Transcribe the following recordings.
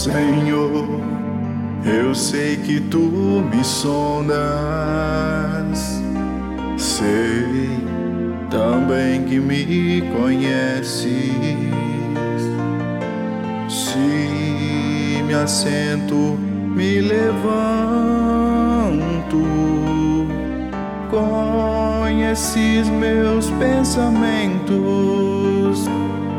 Senhor, eu sei que tu me sondas, sei também que me conheces. Se me assento, me levanto, conheces meus pensamentos.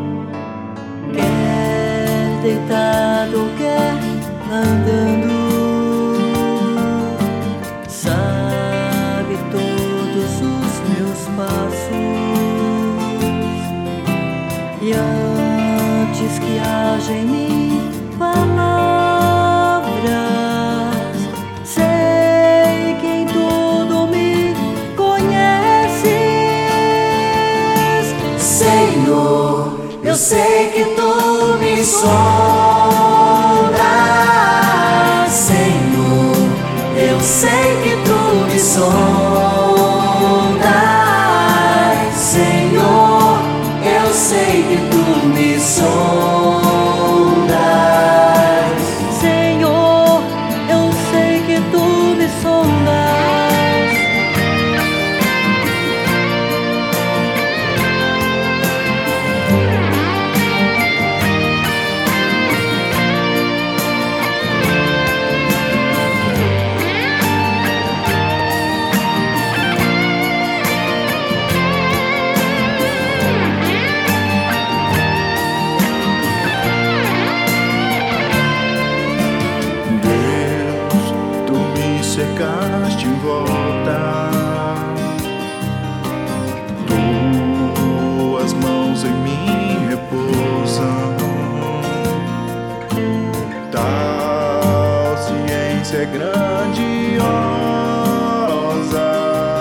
Quer deitado, quer andando, sabe todos os meus passos. E antes que haja em mim palavras, sei que em tudo me conheces. Senhor, eu sei que tu me sondas. Senhor, eu sei que tu me sondas. Senhor, eu sei que tu me sondas. Senhor, eu sei que tu me sondas. Cercaste em volta, tuas mãos em mim repousam. Tal ciência é grandiosa,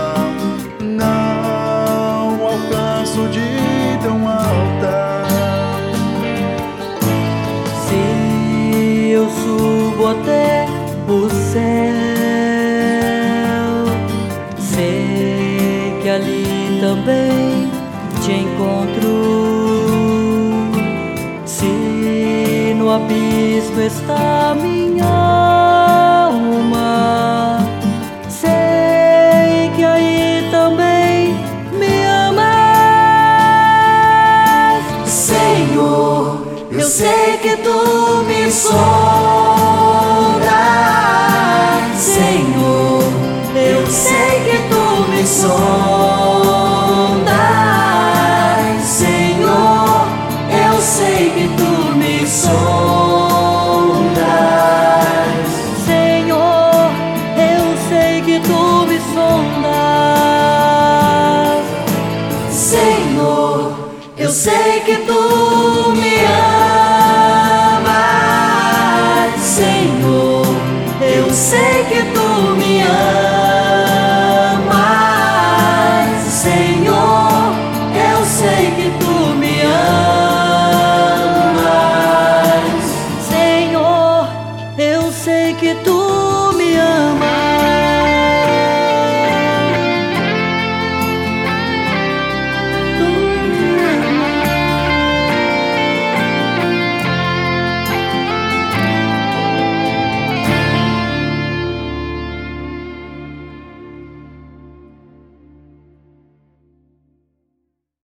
não alcanço de tão alta. Se eu subo até o céu, sei que ali também te encontro. Se no abismo está minha alma, sei que aí também me amas. Senhor, eu sei que tu me sondas. Senhor, eu sei que tu me sondas. Senhor, eu sei que tu me sondas.